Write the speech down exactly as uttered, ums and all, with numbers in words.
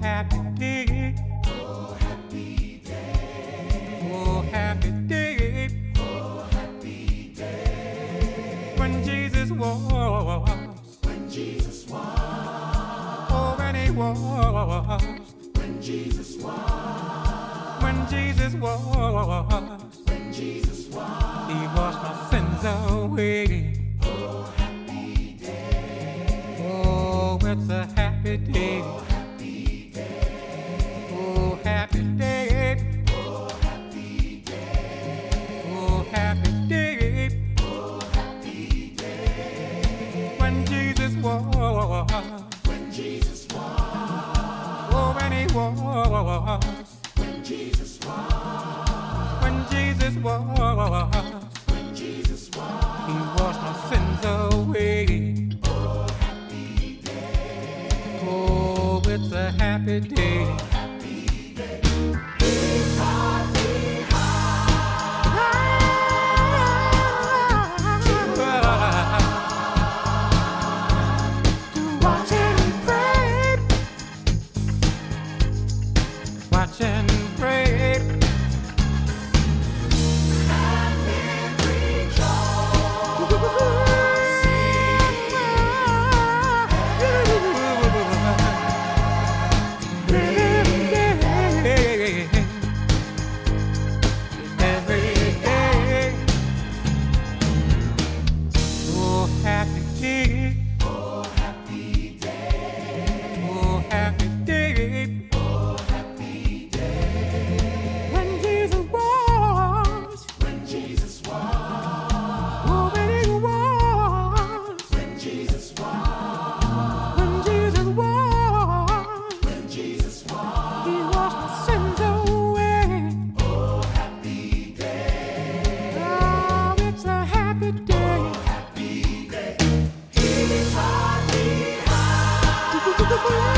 happy day. Oh, happy day. Oh, happy day. Oh, happy day. When Jesus was. When Jesus was. Oh, when he was. When Jesus was. When Jesus was. When Jesus was. He washed my sins away. Oh, happy day. Oh, it's a happy day. Oh, happy day. Oh, happy day. Oh, happy day. Oh, happy day. Oh, happy day. When Jesus was. When Jesus was. Oh, when he was. When Jesus was. When Jesus was. When Jesus was. He washed my sins away. Oh, happy day. Oh, it's a happy day. Happy day. It's happy high. Watch and pray. Watch and pray. And Every day. Oh, happy day. oh, happy day. Oh, happy day. Oh, happy day. When Jesus was. When Jesus was. Oh, when he was. When Jesus was. When Jesus was. When Jesus was. He washed my sins away. Oh, happy day. Oh, it's a happy day. Happy day. It's happy high.